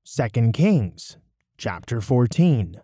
2 Kings, chapter 14.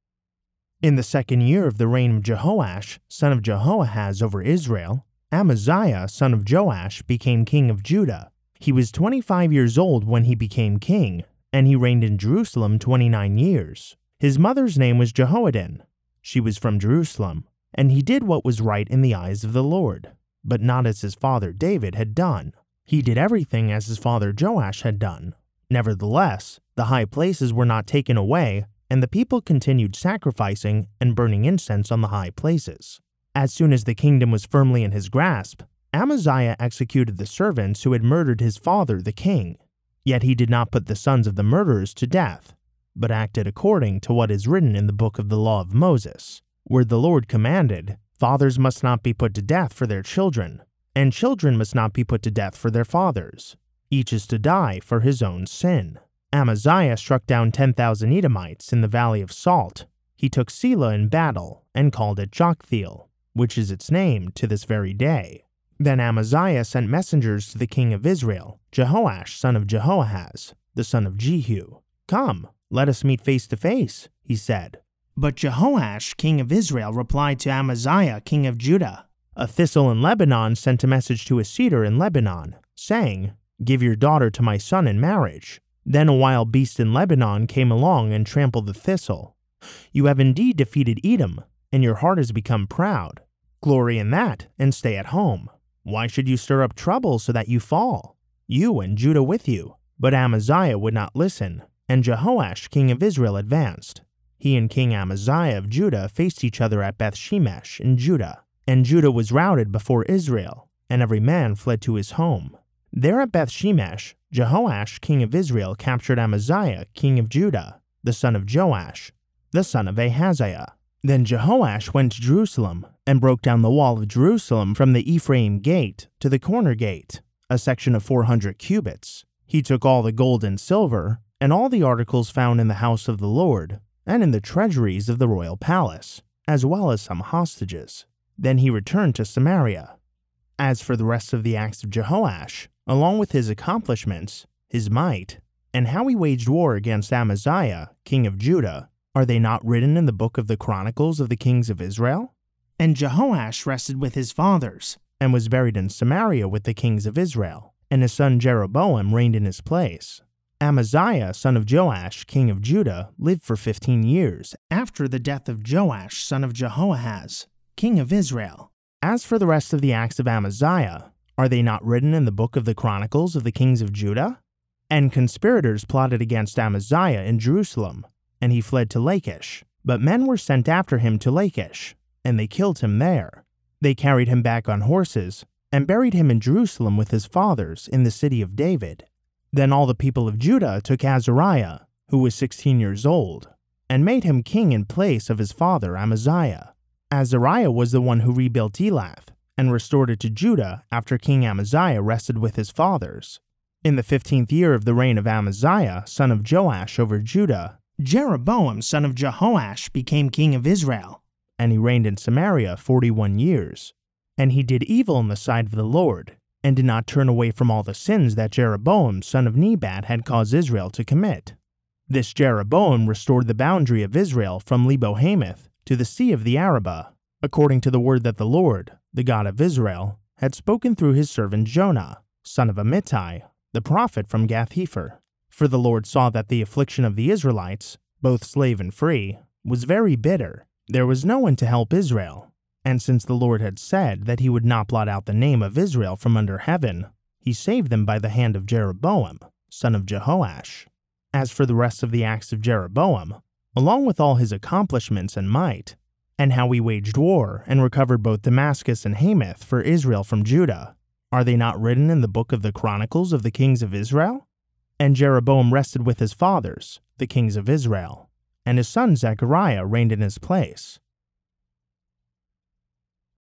In the second year of the reign of Jehoash, son of Jehoahaz over Israel, Amaziah, son of Joash, became king of Judah. He was 25 years old when he became king, and he reigned in Jerusalem 29 years. His mother's name was Jehoaddan. She was from Jerusalem, and he did what was right in the eyes of the Lord, but not as his father David had done. He did everything as his father Joash had done. Nevertheless, the high places were not taken away, and the people continued sacrificing and burning incense on the high places. As soon as the kingdom was firmly in his grasp, Amaziah executed the servants who had murdered his father the king. Yet he did not put the sons of the murderers to death, but acted according to what is written in the book of the law of Moses, where the Lord commanded, "Fathers must not be put to death for their children, and children must not be put to death for their fathers. Each is to die for his own sin." Amaziah struck down 10,000 Edomites in the valley of Salt. He took Selah in battle and called it Joktheel, which is its name to this very day. Then Amaziah sent messengers to the king of Israel, Jehoash son of Jehoahaz, the son of Jehu. "Come, let us meet face to face," he said. But Jehoash, king of Israel, replied to Amaziah, king of Judah, "A thistle in Lebanon sent a message to a cedar in Lebanon, saying, 'Give your daughter to my son in marriage.' Then a wild beast in Lebanon came along and trampled the thistle. You have indeed defeated Edom, and your heart has become proud. Glory in that, and stay at home. Why should you stir up trouble so that you fall? You and Judah with you." But Amaziah would not listen, and Jehoash, king of Israel, advanced. He and King Amaziah of Judah faced each other at Beth-shemesh in Judah, and Judah was routed before Israel, and every man fled to his home. There at Beth-shemesh, Jehoash, king of Israel, captured Amaziah, king of Judah, the son of Joash, the son of Ahaziah. Then Jehoash went to Jerusalem and broke down the wall of Jerusalem from the Ephraim gate to the corner gate, a section of 400 cubits. He took all the gold and silver, and all the articles found in the house of the Lord, and in the treasuries of the royal palace, as well as some hostages. Then he returned to Samaria. As for the rest of the acts of Jehoash, along with his accomplishments, his might, and how he waged war against Amaziah, king of Judah, are they not written in the book of the Chronicles of the kings of Israel? And Jehoash rested with his fathers, and was buried in Samaria with the kings of Israel, and his son Jeroboam reigned in his place. Amaziah, son of Joash, king of Judah, lived for 15 years after the death of Joash, son of Jehoahaz, king of Israel. As for the rest of the acts of Amaziah, are they not written in the book of the Chronicles of the kings of Judah? And conspirators plotted against Amaziah in Jerusalem, and he fled to Lachish. But men were sent after him to Lachish, and they killed him there. They carried him back on horses, and buried him in Jerusalem with his fathers in the city of David. Then all the people of Judah took Azariah, who was 16 years old, and made him king in place of his father Amaziah. Azariah was the one who rebuilt Elath, and restored it to Judah after King Amaziah rested with his fathers. In the 15th year of the reign of Amaziah, son of Joash, over Judah, Jeroboam, son of Jehoash, became king of Israel, and he reigned in Samaria 41 years. And he did evil in the sight of the Lord, and did not turn away from all the sins that Jeroboam, son of Nebat, had caused Israel to commit. This Jeroboam restored the boundary of Israel from Lebo-Hamath to the sea of the Arabah, according to the word that the Lord, the God of Israel, had spoken through his servant Jonah, son of Amittai, the prophet from Gath-hepher. For the Lord saw that the affliction of the Israelites, both slave and free, was very bitter. There was no one to help Israel. And since the Lord had said that he would not blot out the name of Israel from under heaven, he saved them by the hand of Jeroboam, son of Jehoash. As for the rest of the acts of Jeroboam, along with all his accomplishments and might, and how he waged war and recovered both Damascus and Hamath for Israel from Judah, are they not written in the book of the Chronicles of the kings of Israel? And Jeroboam rested with his fathers, the kings of Israel, and his son Zechariah reigned in his place.